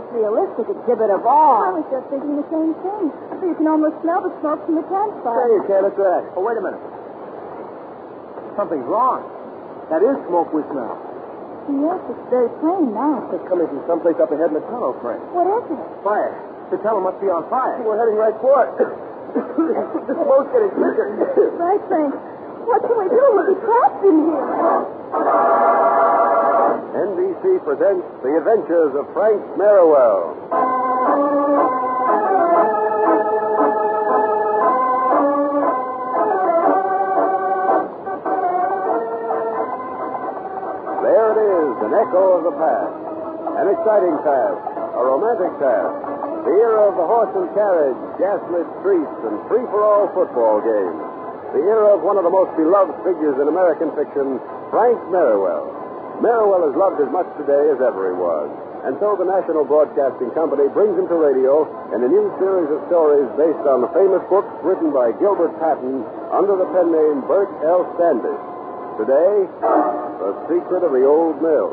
most realistic exhibit of all. I was just thinking the same thing. You can almost smell the smoke from the campfire. Say, you can't look at that. Oh, wait a minute. Something's wrong. That is smoke we smell. Yes, it's very plain now. It's coming from someplace up ahead in the tunnel, Frank. What is it? Fire. The tunnel must be on fire. We're heading right for it. The smoke's getting bigger. Right, Frank. What can we do? We'll be trapped in here. NBC presents The Adventures of Frank Merriwell. There it is, an echo of the past. An exciting past, a romantic past. The era of the horse and carriage, gaslit streets, and free-for-all football games. The era of one of the most beloved figures in American fiction, Frank Merriwell. Merriwell is loved as much today as ever he was. And so the National Broadcasting Company brings him to radio in a new series of stories based on the famous books written by Gilbert Patton under the pen name Bert L. Standish. Today, The Secret of the Old Mill.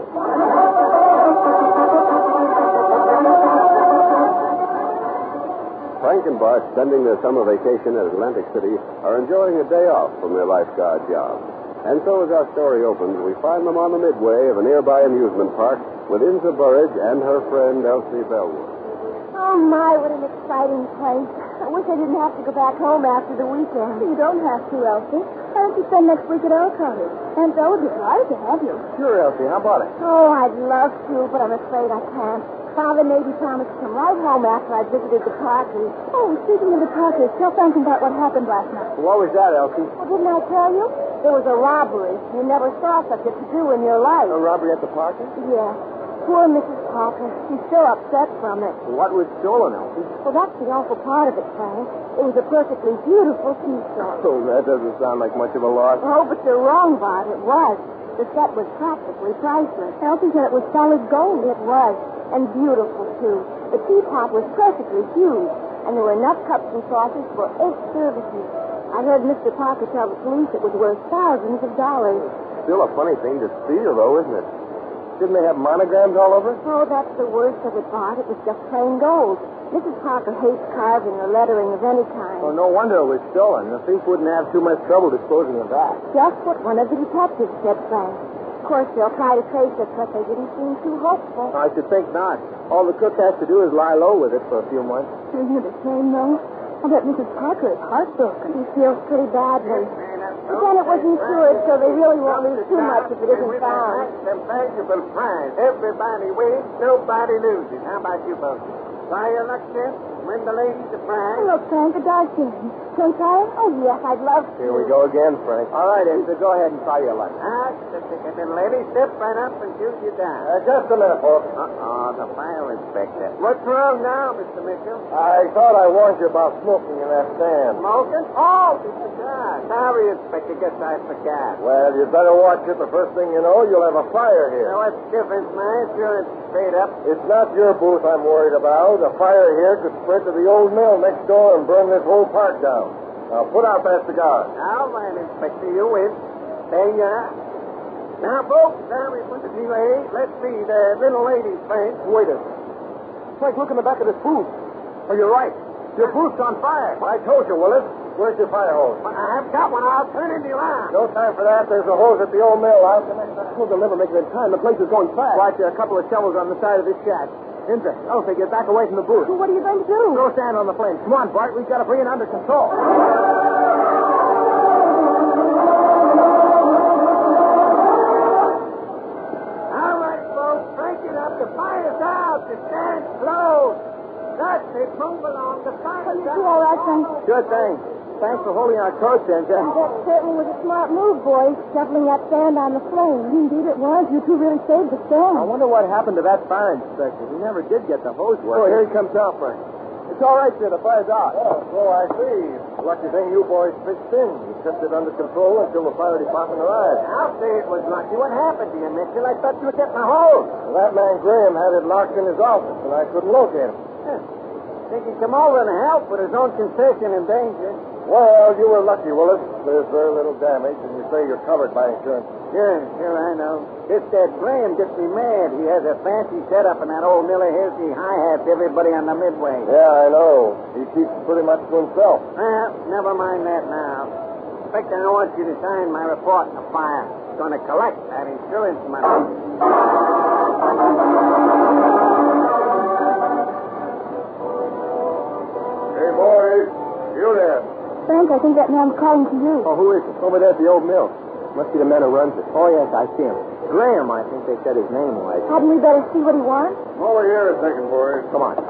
Frank and Bart, spending their summer vacation at Atlantic City, are enjoying a day off from their lifeguard job. And so as our story opens, we find them on the midway of a nearby amusement park with Inza Burridge and her friend Elsie Bellwood. Oh, my, what an exciting place. I wish I didn't have to go back home after the weekend. You don't have to, Elsie. Why don't you spend next week at our cottage? Aunt Belle would be delighted to have you. Sure, Elsie. How about it? Oh, I'd love to, but I'm afraid I can't. Father maybe promised to come right home after I visited the Parkers. Oh, speaking of the Parkers, tell Franklin about what happened last night. What was that, Elsie? Well, didn't I tell you? There was a robbery. You never saw such a to-do in your life. A robbery at the Parkers? Yeah. Poor Mrs. Parker. She's still upset from it. What was stolen, Elsie? Well, that's the awful part of it, Frank. It was a perfectly beautiful tea-set. Oh, that doesn't sound like much of a loss. Oh, but you're wrong, Bart. It was. The set was practically priceless. Elsie said it was solid gold. It was. And beautiful, too. The teapot was perfectly huge. And there were enough cups and saucers for 8 services. I heard Mr. Parker tell the police it was worth thousands of dollars. Still a funny thing to steal, though, isn't it? Didn't they have monograms all over it? Oh, that's the worst of it, Bart. It was just plain gold. Mrs. Parker hates carving or lettering of any kind. Oh, no wonder it was stolen. The thief wouldn't have too much trouble disposing of that. Just what one of the detectives said, Frank. Of course, they'll try to trace it, but they didn't seem too hopeful. I should think not. All the cook has to do is lie low with it for a few months. Isn't it a shame, though? I bet Mrs. Parker is heartbroken. She feels pretty badly. But then it was insured, so they really won't lose too much if it isn't found. That's a valuable prize. Everybody wins, nobody loses. How about you folks? Try your luck, Chef. Win the ladies a prize. Look, Frank, a dark game. Can I try it? Oh, yes, I'd love to. Here we go again, Frank. All right, Inza, go ahead and try your luck. Ah, the ticket, little lady. Step right up and shoot you down. Just a minute, folks. The fire inspector. What's wrong now, Mr. Mitchell? I thought I warned you about smoking in that stand. Smoking? Oh, the cigar. Sorry, Inspector. Guess I forgot. Well, you'd better watch it. The first thing you know, you'll have a fire here. Now, what's the difference? My insurance is paid up. It's not your booth I'm worried about. A fire here could spread to the old mill next door and burn this whole park down. Now, put out that cigar. All right, Inspector, you win. There you are. Now, folks, now we put the delay. Let's see the little lady's face. Wait a minute. Frank, look in the back of this booth. Oh, you're right. Your booth's on fire. I told you, Willis. Where's your fire hose? I've got one. I'll turn it around. No time for that. There's a hose at the old mill out. They'll never make it in time. The place is going fast. Watch, there are a couple of shovels on the side of this shack. Inza, Elsie, get back away from the booth. What are you going to do? Throw sand on the flames. Come on, Bart. We've got to bring it under control. All right, folks. Crank it up. The fire's out. The stand's closed. That's it. Move along. The fire's out. You all right, Frank? Sure thing. Thanks for holding our coats, Inza. That certainly was a smart move, boys, shoveling that sand on the flame. Indeed it was. You two really saved the stand. I wonder what happened to that fire inspector. He never did get the hose working. Oh, here he comes out, Frank. It's all right, sir. The fire's out. Oh, so I see. Lucky thing you boys pitched in. You kept it under control until the fire department arrived. I'll say it was lucky. What happened to you, Mitchell? I thought you were getting a hose. Well, that man Graham had it locked in his office, and I couldn't locate him. Think he'd come over and help with his own concession in danger. Well, you were lucky, Willis. There's very little damage, and you say you're covered by insurance. Sure, I know. If that Graham gets me mad, he has a fancy setup in that old mill of his. He hi-hats everybody on the midway. Yeah, I know. He keeps it pretty much to himself. Well, never mind that now. Inspector, I want you to sign my report on the fire. It's going to collect that insurance money. Hey, boys. You there. Frank, I think that man's calling to you. Oh, who is it? Over there at the old mill. Must be the man who runs it. Oh, yes, I see him. Graham, I think they said his name was. Hadn't we better see what he wants? Over here a second, boys. Come on.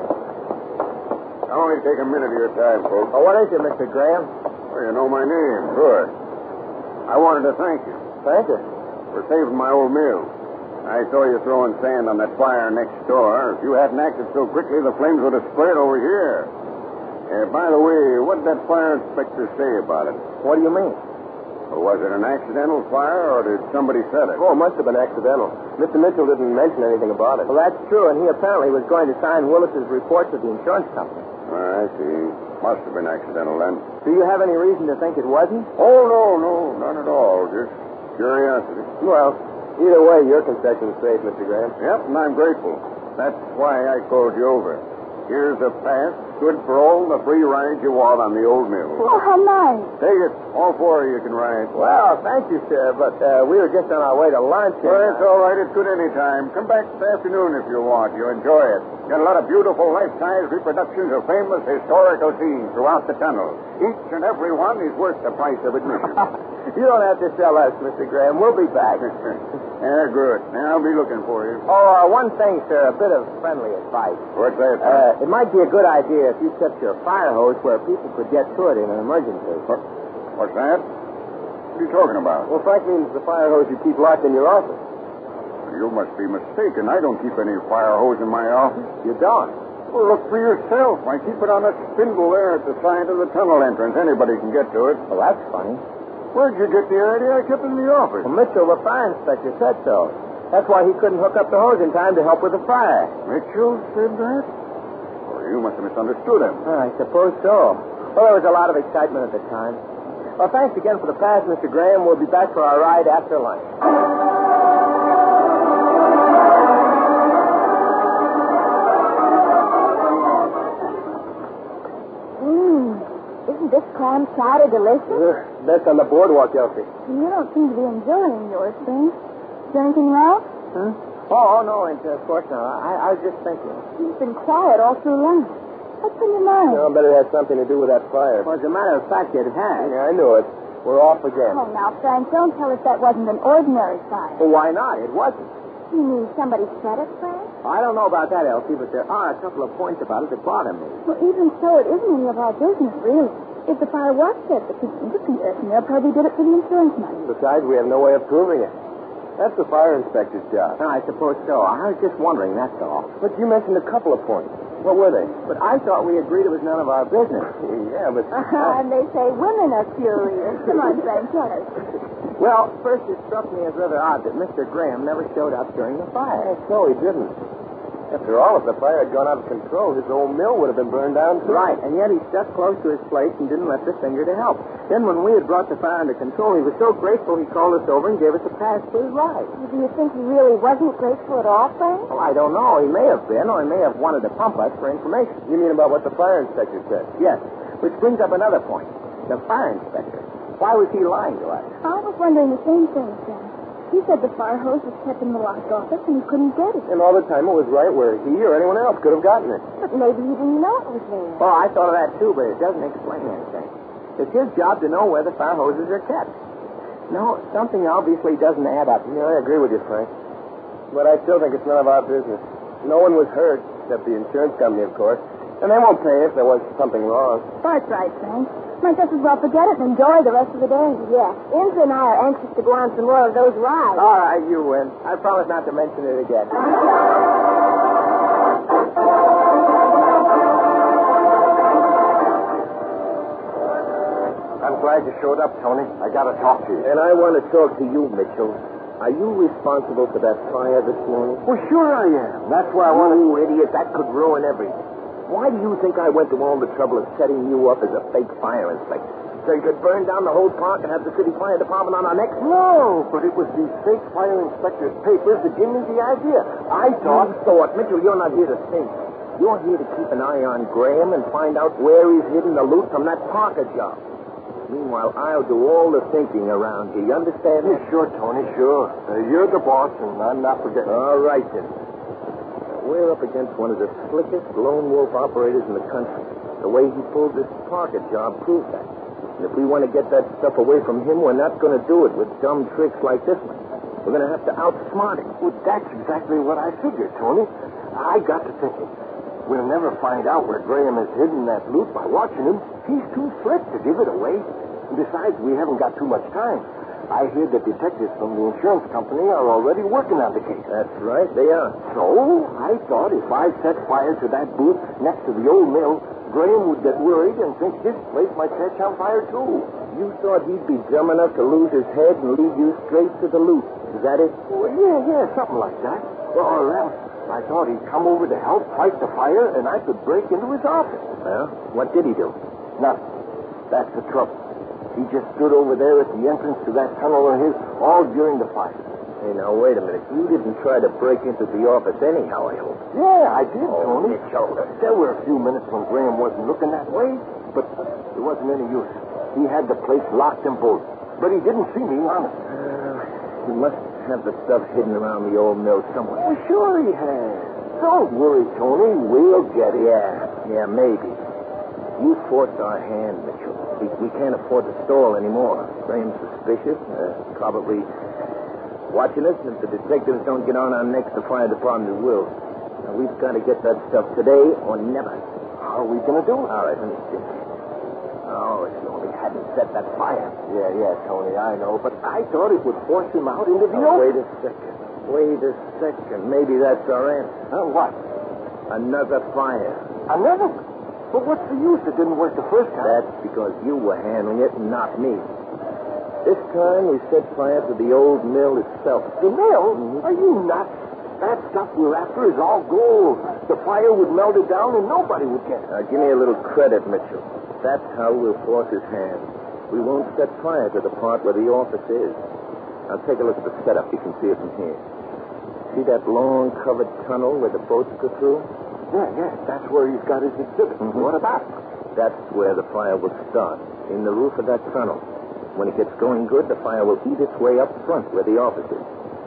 I'll only take a minute of your time, folks. Oh, what is it, Mr. Graham? Oh, you know my name. Good. I wanted to thank you Thank you. for saving my old mill. I saw you throwing sand on that fire next door. If you hadn't acted so quickly, the flames would have spread over here. By the way, what did that fire inspector say about it? What do you mean? Or was it an accidental fire, or did somebody set it? Oh, it must have been accidental. Mr. Mitchell didn't mention anything about it. Well, that's true, and he apparently was going to sign Willis's report to the insurance company. I see. Must have been accidental then. Do you have any reason to think it wasn't? Oh, no, none at all. Just curiosity. Well, either way, your concession's safe, Mr. Graham. Yep, and I'm grateful. That's why I called you over. Here's a pass, good for all the free rides you want on the old mill. Oh, how nice. Take it. All four of you can ride. Well, thank you, sir, but we were just on our way to lunch. Well, it's all right. It's good any time. Come back this afternoon if you want. You enjoy it. Got a lot of beautiful life-size reproductions of famous historical scenes throughout the tunnel. Each and every one is worth the price of admission. You don't have to sell us, Mr. Graham. We'll be back. Yeah, good. Now, I'll be looking for you. Oh, one thing, sir, a bit of friendly advice. What's that? It might be a good idea if you kept your fire hose where people could get to it in an emergency. What's that? What are you talking about? Well, Frank means the fire hose you keep locked in your office. You must be mistaken. I don't keep any fire hose in my office. You don't? Well, look for yourself. I keep it on a spindle there at the side of the tunnel entrance. Anybody can get to it. Well, that's funny. Where'd you get the idea I kept it in the office? Well, Mitchell, the fire inspector, said so. That's why he couldn't hook up the hose in time to help with the fire. Mitchell said that? Well, you must have misunderstood him. I suppose so. Well, there was a lot of excitement at the time. Well, thanks again for the pass, Mr. Graham. We'll be back for our ride after lunch. Isn't this clam chowder delicious? That's on the boardwalk, Elsie. You don't seem to be enjoying yours, Frank. Is there anything wrong? Huh? Oh, no, of course not. I was just thinking. You've been quiet all through lunch. What's on your mind? No, I bet it had something to do with that fire. Well, as a matter of fact, it has. Yeah, I knew it. We're off again. Oh, now, Frank, don't tell us that wasn't an ordinary fire. Well, why not? It wasn't. You mean somebody set it, Frank? I don't know about that, Elsie, but there are a couple of points about it that bother me. Well, even so, it isn't any of our business, really. If the fire was set, the concession there probably did it for the insurance money. Besides, we have no way of proving it. That's the fire inspector's job. I suppose so. I was just wondering, that's all. But you mentioned a couple of points. What were they? But I thought we agreed it was none of our business. Yeah, but... And they say women are curious. Come on, Frank, tell us. Well, first it struck me as rather odd that Mr. Graham never showed up during the fire. No, he didn't. After all, if the fire had gone out of control, his old mill would have been burned down, too. Right, and yet he stuck close to his place and didn't lift a finger to help. Then when we had brought the fire under control, he was so grateful he called us over and gave us a pass for his ride. Do you think he really wasn't grateful at all, Frank? Well, I don't know. He may have been, or he may have wanted to pump us for information. You mean about what the fire inspector said? Yes, which brings up another point. The fire inspector. Why was he lying to us? I was wondering the same thing, Frank. He said the fire hose was kept in the locked office and he couldn't get it. And all the time it was right where he or anyone else could have gotten it. But maybe he didn't know it was there. Well, I thought of that too, but it doesn't explain anything. It's his job to know where the fire hoses are kept. No, something obviously doesn't add up. Yeah, I agree with you, Frank. But I still think it's none of our business. No one was hurt, except the insurance company, of course. And they won't pay if there was something wrong. That's right, Frank. Might just as well forget it and enjoy the rest of the day. Yeah. Inza and I are anxious to go on some more of those rides. All right, you win. I promise not to mention it again. I'm glad you showed up, Tony. I got to talk to you. And I want to talk to you, Mitchell. Are you responsible for that fire this morning? Well, sure I am. That's why I want to... You idiot, that could ruin everything. Why do you think I went to all the trouble of setting you up as a fake fire inspector? To so you could burn down the whole park and have the city fire department on our necks? No, but it was these fake fire inspector's papers that gave me the idea. I thought... thought, Mitchell, you're not here to think. You're here to keep an eye on Graham and find out where he's hidden the loot from that Parker job. Meanwhile, I'll do all the thinking around here. You understand? Yeah, sure, Tony, sure. You're the boss, and I'm not forgetting. All right, then. We're up against one of the slickest lone wolf operators in the country. The way he pulled this Parker job proved that. And if we want to get that stuff away from him, we're not going to do it with dumb tricks like this one. We're going to have to outsmart him. Well, that's exactly what I figured, Tony. I got to thinking. We'll never find out where Graham has hidden that loot by watching him. He's too slick to give it away. And besides, we haven't got too much time. I hear that detectives from the insurance company are already working on the case. That's right, they are. So, I thought if I set fire to that booth next to the old mill, Graham would get worried and think his place might catch on fire, too. You thought he'd be dumb enough to lose his head and lead you straight to the loot. Is that it? Well, yeah, something like that. Or else, I thought he'd come over to help fight the fire and I could break into his office. Well, what did he do? Nothing. That's the trouble. He just stood over there at the entrance to that tunnel of his all during the fire. Hey, now, wait a minute. You didn't try to break into the office anyhow, I hope. Yeah, I did, Oh, Tony. Mitchell. There were a few minutes when Graham wasn't looking that way, but there wasn't any use. He had the place locked and bolted. But he didn't see me, honest. He must have the stuff hidden around the old mill somewhere. Well, sure he has. Don't worry, Tony. We'll get it. Yeah, maybe. You forced our hand, Mitchell. We can't afford to stall anymore. Graham's suspicious, probably watching us, and if the detectives don't get on our necks, the fire department will. Now, we've got to get that stuff today or never. How are we going to do it? All right, let me think. Oh, if you only hadn't set that fire. Yeah, Tony, I know. But I thought it would force him out into the Oh, open. Wait a second. Maybe that's our answer. What? Another fire. Another? But what's the use? It didn't work the first time. That's because you were handling it and not me. This time we set fire to the old mill itself. The mill? Are you nuts? That stuff we're after is all gold. The fire would melt it down and nobody would get it. Now, give me a little credit, Mitchell. That's how we'll force his hand. We won't set fire to the part where the office is. Now, take a look at the setup. You can see it from here. See that long covered tunnel where the boats go through? Yeah. That's where he's got his exhibit. What about it? That's where the fire will start, in the roof of that tunnel. When it gets going good, the fire will eat its way up front where the office is.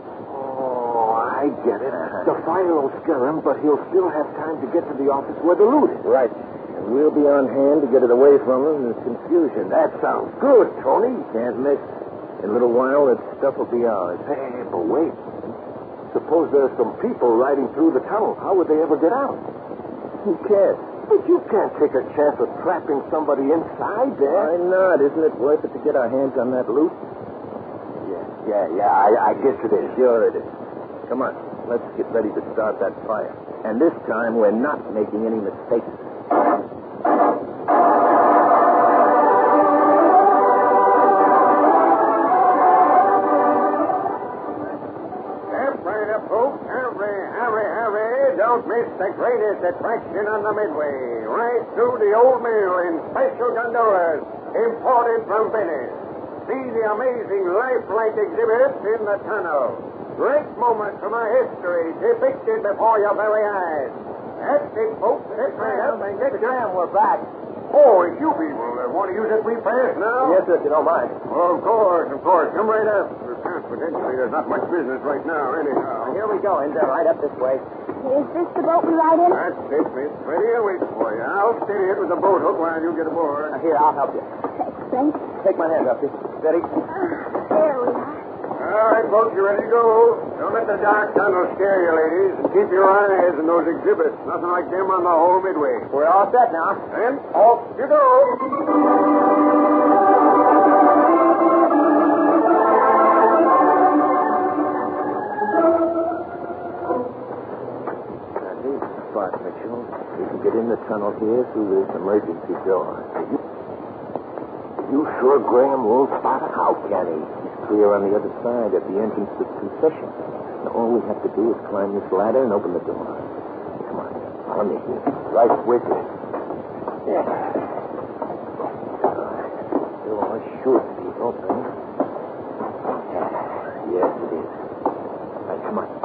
Oh, I get it. The fire will scare him, but he'll still have time to get to the office where the loot is. Right. And we'll be on hand to get it away from him in the confusion. That sounds good, Tony. Can't miss. In a little while, that stuff will be ours. Hey, but wait. Suppose there's some people riding through the tunnel. How would they ever get out? Who cares? But you can't take a chance of trapping somebody inside there. Why not? Isn't it worth it to get our hands on that loot? Yeah, I guess it is. Sure it is. Come on. Let's get ready to start that fire. And this time, we're not making any mistakes. Hurry. Don't miss the greatest attraction on the Midway. Right through the old mill in special gondolas imported from Venice. See the amazing lifelike exhibits in the tunnel. Great moments from our history depicted before your very eyes. That's it, folks. Sit right up and get your... we're back. Oh, it's you people that want to use that free pass now? Yes, sir, if you don't mind. Well, of course. Come right up. Confidentially, there's not much business right now, anyhow. Here we go, Inda. Right up this way. Is this the boat we ride in? That's it, miss. Ready to wait for you. I'll steady it with the boat hook while you get aboard. Here, I'll help you. Thanks. Take my hand up here. Steady. There we are. All right, folks, you ready to go? Don't let the dark tunnel scare you, ladies. And keep your eyes on those exhibits. Nothing like them on the whole Midway. We're all set now. Then, off you go. Mitchell. We can get in the tunnel here through this emergency door. You sure Graham won't spot it? How can he? He's clear on the other side at the entrance to the concession. Now, all we have to do is climb this ladder and open the door. Come on. Follow me here. Right with you. Yeah. Still should be open. Yes, it is. Right, come on.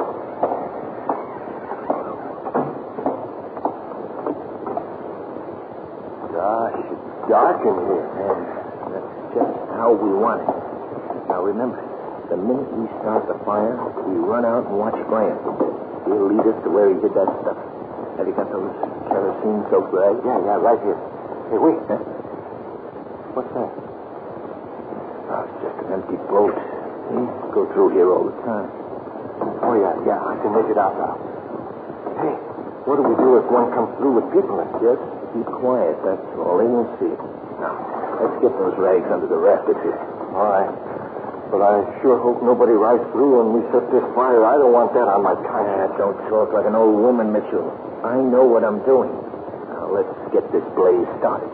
Gosh, it's dark in here. And that's just how we want it. Now, remember, the minute we start the fire, we run out and watch Graham. He'll lead us to where he hid that stuff. Have you got those kerosene-soaked rags? Yeah, right here. Hey, wait. Huh? What's that? Oh, it's just an empty boat. We go through here all the time. Oh, yeah, I can make it out now. Hey, what do we do if one comes through with people in it? Just keep quiet, that's all. They won't see it. Now, let's get those rags under the rafters here. All right. But I sure hope nobody rides through when we set this fire. I don't want that on my conscience. Don't talk like an old woman, Mitchell. I know what I'm doing. Now, let's get this blaze started.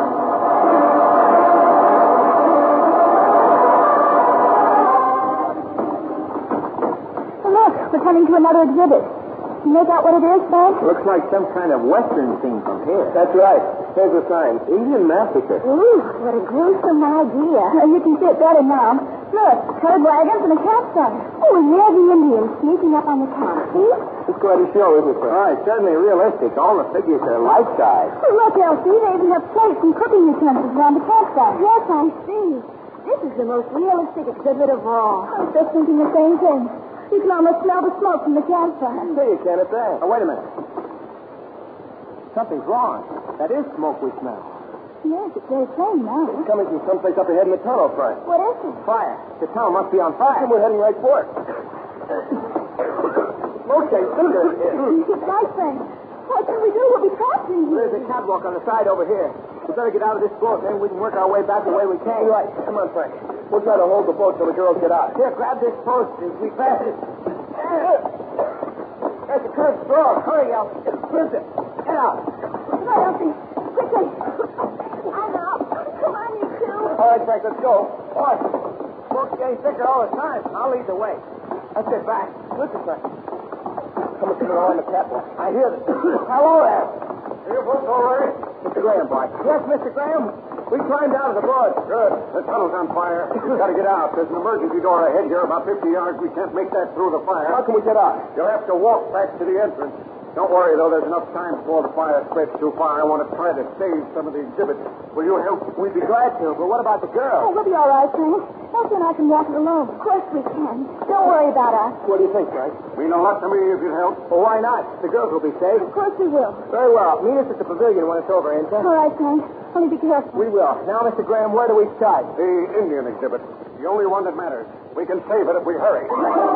Look, we're coming to another exhibit. You make out what it is, Frank? Looks like some kind of western scene from here. That's right. There's a sign. Indian massacre. Ooh, what a gruesome idea. You can see it better now. Look, colored wagons and a campsite. Oh, and there's the Indians sneaking up on the camp. See? It's quite a show, isn't it, Frank? Oh, it's certainly realistic. All the figures are life-size. Oh, look, Elsie, they even have plates and cooking utensils around the campsite. Yes, I see. This is the most realistic exhibit of all. I was just thinking the same thing. You can almost smell the smoke from the campsite. Say you can at that. Oh, wait a minute. Something's wrong. That is smoke we smell. Yes, it's very plain now. It's coming from someplace up ahead in the tunnel, Frank. What is it? Fire. The tunnel must be on fire. And we're heading right for it. Smoke takes cinder. It's right, Frank. What can we do? We'll be trapped in here. There's a catwalk on the side over here. We better get out of this boat, then we can work our way back the way we came. Right. Come on, Frank. We'll try to hold the boat till the girls get out. Here, grab this post as we pass it. There's a curved straw. Hurry, Elsie. Split it. Get out. Come on, Elsie. Quickly. I'm out. Come on, you two. All right, Frank, let's go. Watch. Smoke's getting thicker all the time. I'll lead the way. Let's get back. Listen, Frank. Coming along the catwalk. I hear them. Hello there. You folks all right? Mr. Graham, boy. Yes, Mr. Graham. We climbed out of the boat. Good. The tunnel's on fire. We've got to get out. There's an emergency door ahead here about 50 yards. We can't make that through the fire. How can we get out? You'll have to walk back to the entrance. Don't worry, though. There's enough time before the fire spreads too far. I want to try to save some of the exhibits. Will you help? We'd be glad to, but what about the Oh, girl? we'll be all right, Frank. Elsie and I can walk it alone. Of course we can. Don't worry about us. What do you think, Frank? Mean a lot to me if you'd help. Well, why not? The girls will be safe. Of course we will. Very well. Meet us at the pavilion when it's over, Inta. All right, Frank. Only be careful. We will. Now, Mr. Graham, where do we start? The Indian exhibit. The only one that matters. We can save it if we hurry.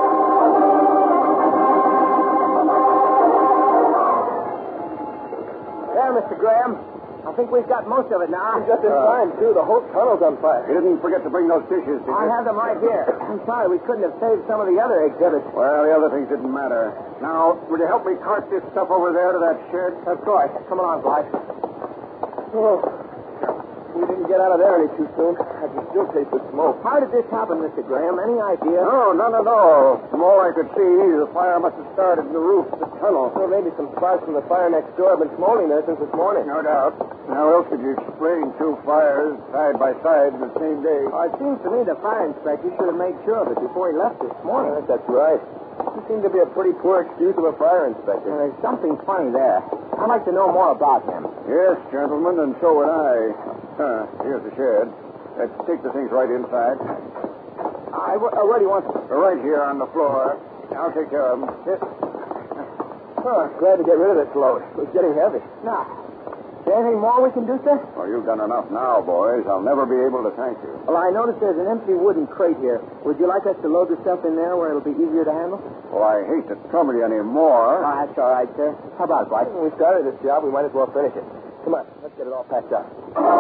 There, Mr. Graham. I think we've got most of it now. Just in time, too. The whole tunnel's on fire. You didn't forget to bring those dishes, did you? I have them right here. I'm sorry we couldn't have saved some of the other exhibits. Well, the other things didn't matter. Now, will you help me cart this stuff over there to that shed? Of course. Come along, Blythe. Oh, we didn't get out of there any too soon. I can still taste the smoke. How did this happen, Mr. Graham? Any idea? No, none at all. From all I could see, the fire must have started in the roof of the tunnel. Well, maybe some sparks from the fire next door have been smoldering there since this morning. No doubt. How else could you explain two fires side by side the same day? It seems to me the fire inspector should have made sure of it before he left this morning. That's right. He seemed to be a pretty poor excuse of a fire inspector. There's something funny there. I'd like to know more about him. Yes, gentlemen, and so would I. Here's the shed. Let's take the things right inside. Where do you want them? Right here on the floor. I'll take care of them. Oh, glad to get rid of this load. It's getting heavy. Now, is there anything more we can do, sir? Well, you've done enough now, boys. I'll never be able to thank you. Well, I noticed there's an empty wooden crate here. Would you like us to load the stuff in there where it'll be easier to handle? Well, I hate to trouble you any more. Oh, that's all right, sir. How about it, Blythe? When we started this job, we might as well finish it. Come on, let's get it all packed up.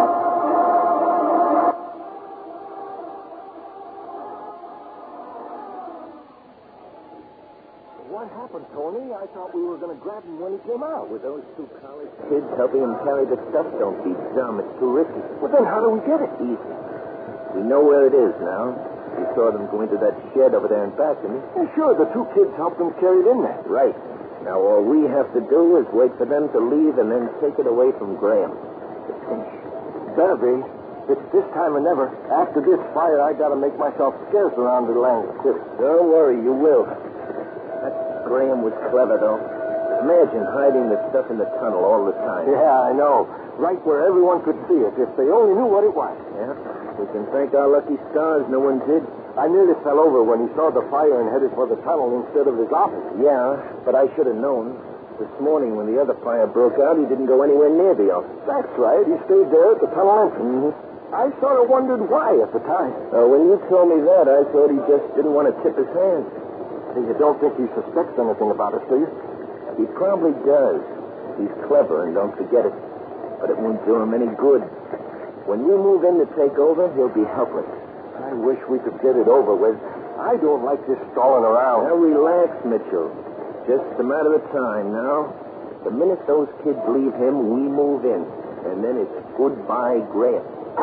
What happened, Tony? I thought we were going to grab him when he came out. With those two college kids helping him carry the stuff, don't be dumb. It's too risky. Well, then how do we get it? Easy. We know where it is now. We saw them go into that shed over there and back, didn't we? Yeah, sure, the two kids helped them carry it in there. Right. Now, all we have to do is wait for them to leave and then take it away from Graham. Better be. It's this time or never. After this fire, I gotta make myself scarce around Atlantic City. Don't worry, you will. That Graham was clever, though. Imagine hiding the stuff in the tunnel all the time. Yeah, I know. Right where everyone could see it, if they only knew what it was. Yeah, we can thank our lucky stars no one did. I nearly fell over when he saw the fire and headed for the tunnel instead of his office. Yeah, but I should have known. This morning, when the other fire broke out, he didn't go anywhere near the office. That's right. He stayed there at the tunnel entrance. Mm-hmm. I sort of wondered why at the time. When you told me that, I thought he just didn't want to tip his hand. You don't think he suspects anything about us, do you? He probably does. He's clever, and don't forget it. But it won't do him any good. When you move in to take over, he'll be helpless. I wish we could get it over with. I don't like this stalling around. Now, relax, Mitchell. Just a matter of time now. The minute those kids leave him, we move in. And then it's goodbye, Graham.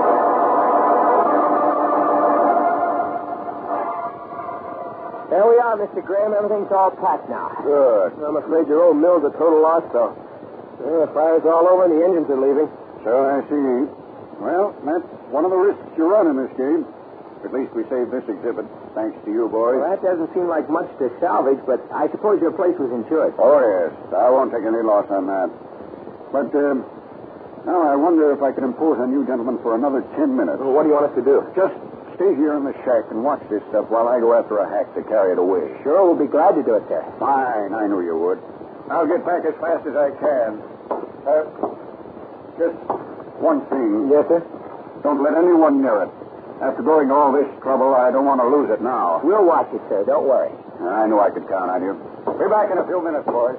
There we are, Mr. Graham. Everything's all packed now. Good. I'm afraid your old mill's a total loss, though. The fire's all over and the engines are leaving. So I see. Well, that's one of the risks you run in this game. At least we saved this exhibit, thanks to you, boys. Well, that doesn't seem like much to salvage, but I suppose your place was insured. Oh, yes. I won't take any loss on that. But, now I wonder if I can impose on you gentlemen for another 10 minutes. Well, what do you want us to do? Just stay here in the shack and watch this stuff while I go after a hack to carry it away. Sure, we'll be glad to do it, sir. Fine, I knew you would. I'll get back as fast as I can. Just one thing. Yes, sir? Don't let anyone near it. After going all this trouble, I don't want to lose it now. We'll watch it, sir. Don't worry. I knew I could count on you. Be back in a few minutes, boys.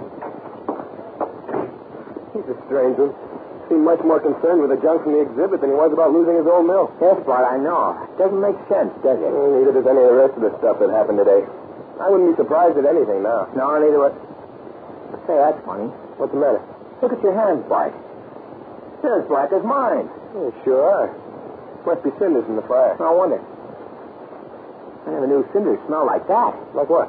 He's a strange one. Seemed much more concerned with the junk from the exhibit than he was about losing his old mill. Yes, Bart, I know. Doesn't make sense, does it? Neither does any of the rest of the stuff that happened today. I wouldn't be surprised at anything now. No, neither would. Say, that's funny. What's the matter? Look at your hands, Bart. They're as black as mine. They sure are. Must be cinders in the fire. No wonder. I never knew cinders smell like that. Like what?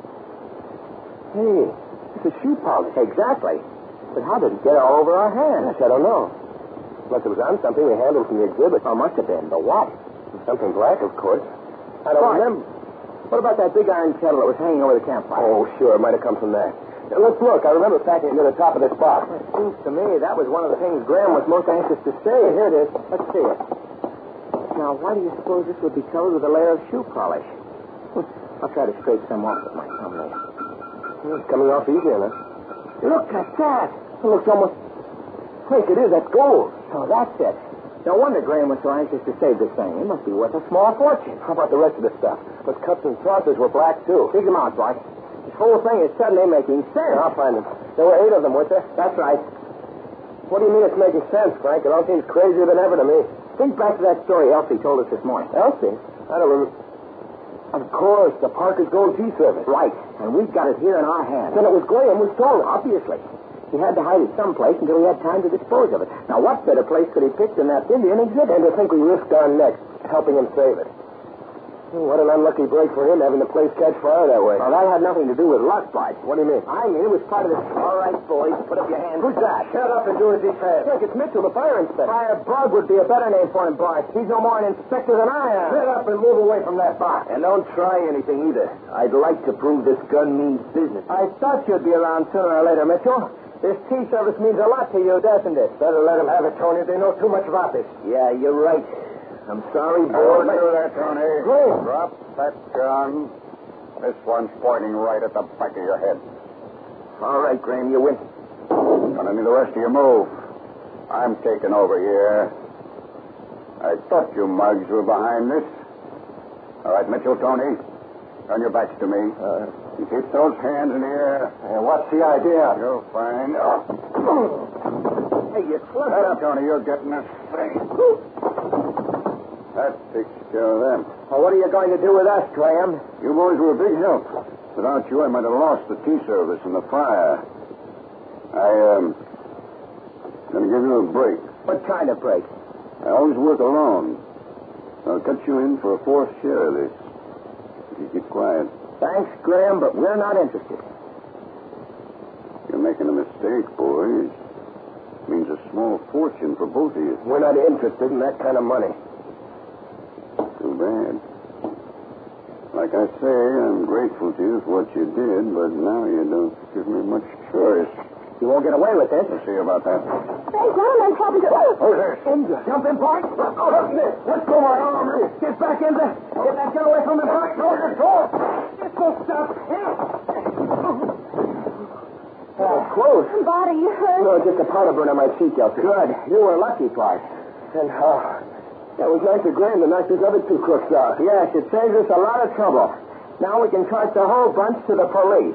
Hey, it's a shoe polish. Exactly. But how did it get all over our hands? Yes, I don't know. Unless it was on something we handled from the exhibit. Oh, must have been. But what? Something black, of course. I don't remember. What about that big iron kettle that was hanging over the campfire? Oh, sure. It might have come from that. Now, let's look. I remember packing it near the top of this box. It seems to me that was one of the things Graham was most anxious to say. Here it is. Let's see it. Now, why do you suppose this would be covered with a layer of shoe polish? I'll try to scrape some off with my thumbnail. It's coming off easier, huh? Look at that. It looks almost... Frank, it is. That's gold. So that's it. No wonder Graham was so anxious to save this thing. It must be worth a small fortune. How about the rest of the stuff? Those cups and saucers were black, too. Dig them out, Bart. This whole thing is suddenly making sense. I'll find them. There were 8 of them, weren't there? That's right. What do you mean it's making sense, Frank? It all seems crazier than ever to me. Think back to that story Elsie told us this morning. Elsie? I don't remember. Of course, the Parker's Gold Tea Service. Right. And we've got it here in our hands. Then it was Graham who stole it. Obviously. He had to hide it someplace until he had time to dispose of it. Now, what better place could he pick than that Indian exhibit? And to think we risked our necks helping him save it. What an unlucky break for him having the place catch fire that way. Well, that had nothing to do with luck, Bart. What do you mean? I mean, it was part of this. All right, boys, put up your hands. Who's that? Shut up and do as he says. Frank, it's Mitchell, the fire inspector. Firebug would be a better name for him, Bart. He's no more an inspector than I am. Get up and move away from that box. And don't try anything either. I'd like to prove this gun means business. I thought you'd be around sooner or later, Mitchell. This tea service means a lot to you, doesn't it? Better let them have it, Tony. They know too much about this. Yeah, you're right. I'm sorry, Don't boy. do that, Tony. Graham. Drop that gun. This one's pointing right at the back of your head. All right, Graham, you win. Gonna need the rest of you move. I'm taking over here. I thought you mugs were behind this. All right, Mitchell, Tony, turn your backs to me. And keep those hands in the air. What's the idea? You'll find. Hey, you clubbed Shut up. up, Tony. You're getting a thing. That takes care of them. Well, what are you going to do with us, Graham? You boys were a big help. Without you, I might have lost the tea service and the fire. I'm going to give you a break. What kind of break? I always work alone. I'll cut you in for a fourth share of this. If you keep quiet. Thanks, Graham, but we're not interested. You're making a mistake, boys. Means a small fortune for both of you. We're not interested in that kind of money. Too bad. Like I say, I'm grateful to you for what you did, but now you don't give me much choice. You won't get away with this. We'll see about that. Frank, what am I talking to? Oh, there. Jump in, Park. Oh, look, Nick. Let's go, my arm. Get back in there. Get that gun away from him, Park. No, just go. Just go stop. Oh, close. Body, you hurt? No, just a powder burn on my cheek, Elsie. Good. You were lucky, Park. And, that was nice of Graham to knock those other two crooks out. Yes, it saves us a lot of trouble. Now we can charge the whole bunch to the police.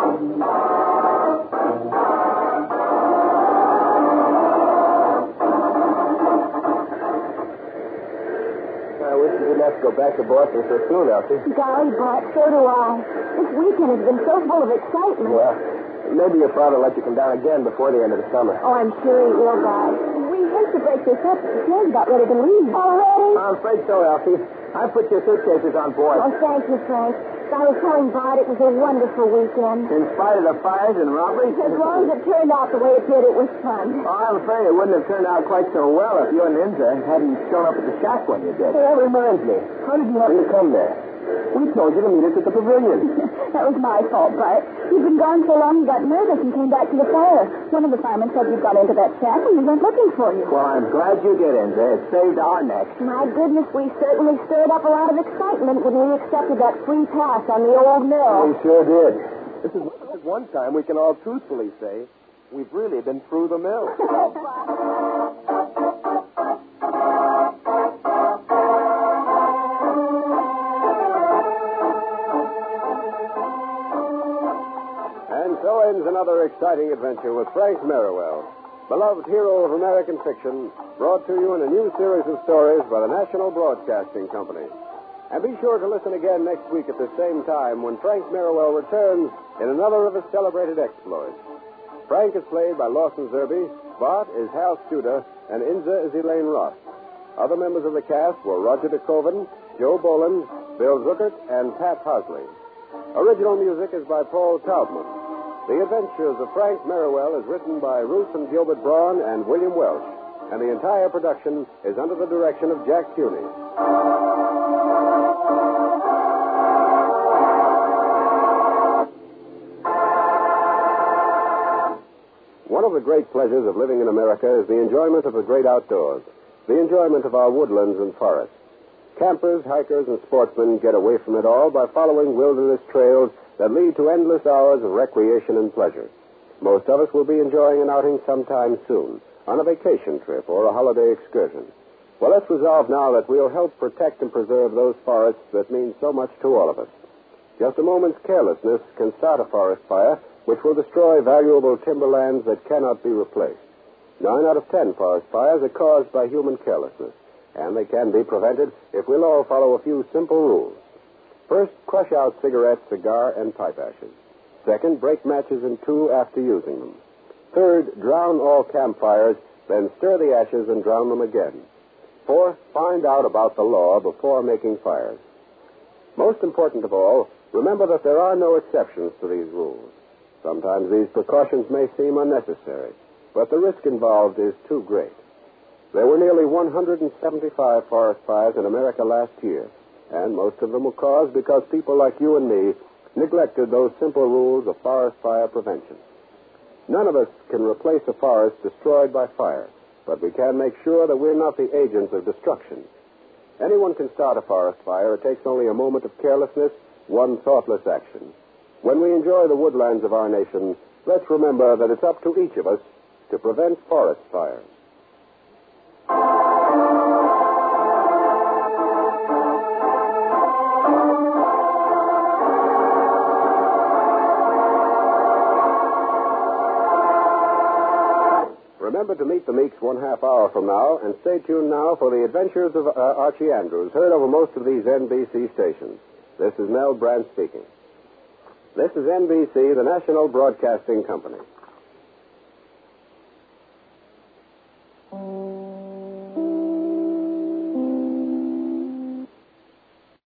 I wish you didn't have to go back to Boston so soon, Elsie. Golly, Bart, so do I. This weekend has been so full of excitement. Well, maybe your father will let you come down again before the end of the summer. Oh, I'm sure he will, Bart. We hate to break this up, but the train's about ready to leave. Already? I'm afraid so, Elsie. I put your suitcases on board. Oh, thank you, Frank. I was telling Bart it was a wonderful weekend. In spite of the fires and robberies? As long as it turned out the way it did, it was fun. Oh, I'm afraid it wouldn't have turned out quite so well if you and Inza hadn't shown up at the shack when you did. Hey, that reminds me. How did you happen to come there? We told you to meet us at the pavilion. That was my fault, Bart. You'd been gone so long you got nervous and came back to the fire. One of the firemen said you'd gone into that shack and we went looking for you. Well, I'm glad you did, Inza. It saved our necks. My goodness, we certainly stirred up a lot of excitement when we accepted that free pass on the old mill. We sure did. This is one time we can all truthfully say we've really been through the mill. And so ends another exciting adventure with Frank Merriwell, beloved hero of American fiction, brought to you in a new series of stories by the National Broadcasting Company. And be sure to listen again next week at the same time when Frank Merriwell returns in another of his celebrated exploits. Frank is played by Lawson Zerbe, Bart is Hal Studer, and Inza is Elaine Ross. Other members of the cast were Roger DeKoven, Joe Boland, Bill Zuckert, and Pat Hosley. Original music is by Paul Taubman. The Adventures of Frank Merriwell is written by Ruth and Gilbert Braun and William Welch, and the entire production is under the direction of Jack Cuny. One of the great pleasures of living in America is the enjoyment of the great outdoors, the enjoyment of our woodlands and forests. Campers, hikers, and sportsmen get away from it all by following wilderness trails that lead to endless hours of recreation and pleasure. Most of us will be enjoying an outing sometime soon, on a vacation trip or a holiday excursion. Well, let's resolve now that we'll help protect and preserve those forests that mean so much to all of us. Just a moment's carelessness can start a forest fire, which will destroy valuable timberlands that cannot be replaced. 9 out of 10 forest fires are caused by human carelessness, and they can be prevented if we'll all follow a few simple rules. First, crush out cigarette, cigar, and pipe ashes. Second, break matches in two after using them. Third, drown all campfires, then stir the ashes and drown them again. Fourth, find out about the law before making fires. Most important of all, remember that there are no exceptions to these rules. Sometimes these precautions may seem unnecessary, but the risk involved is too great. There were nearly 175 forest fires in America last year, and most of them were caused because people like you and me neglected those simple rules of forest fire prevention. None of us can replace a forest destroyed by fire, but we can make sure that we're not the agents of destruction. Anyone can start a forest fire. It takes only a moment of carelessness, one thoughtless action. When we enjoy the woodlands of our nation, let's remember that it's up to each of us to prevent forest fires. Remember to meet the Meeks 1/2 hour from now, and stay tuned now for the adventures of Archie Andrews, heard over most of these NBC stations. This is Mel Brandt speaking. This is NBC, the National Broadcasting Company.